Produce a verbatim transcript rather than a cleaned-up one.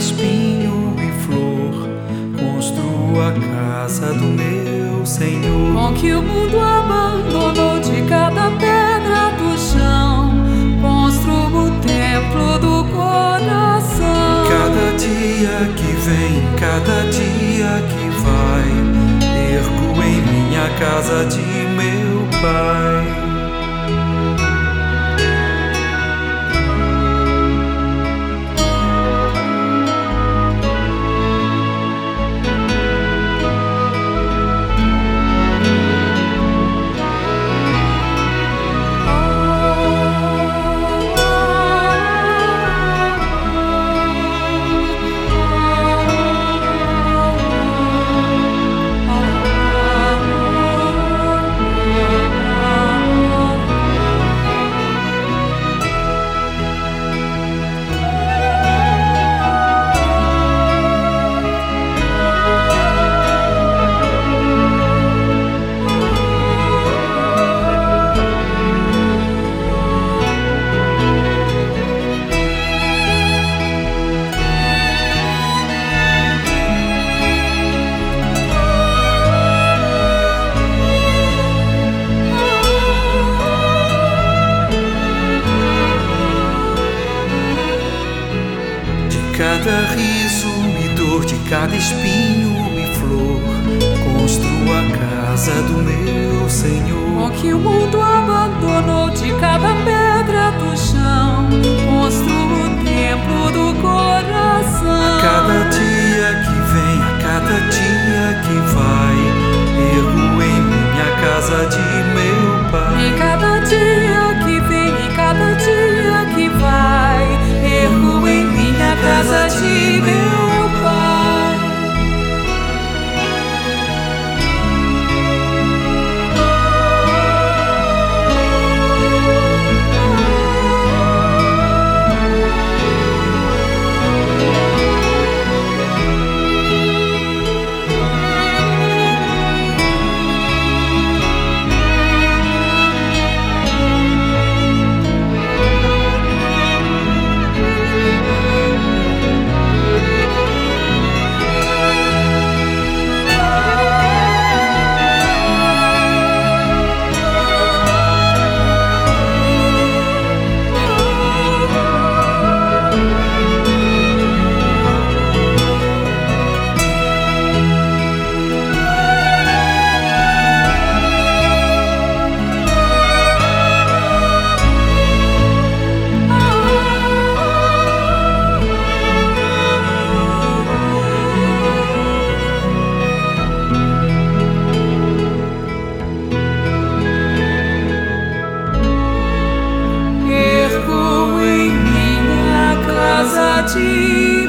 espinho e flor, construo a casa do meu Senhor. Com que o mundo abandonou, de cada pedra do chão, construo o templo do coração. Cada dia que vem, cada dia que vai, ergo em minha casa de meu Pai. Cada riso e dor, de cada espinho e flor, construo a casa do meu Senhor. Com que o mundo abandonou, de cada pedra do chão, construo o templo do coração. A cada dia que vem, a cada dia que vai, ergo em minha casa de meu Pai. Em cada dia que vem, em cada dia que vai, ergo em minha casa de meu Pai. Ergo em minha casa de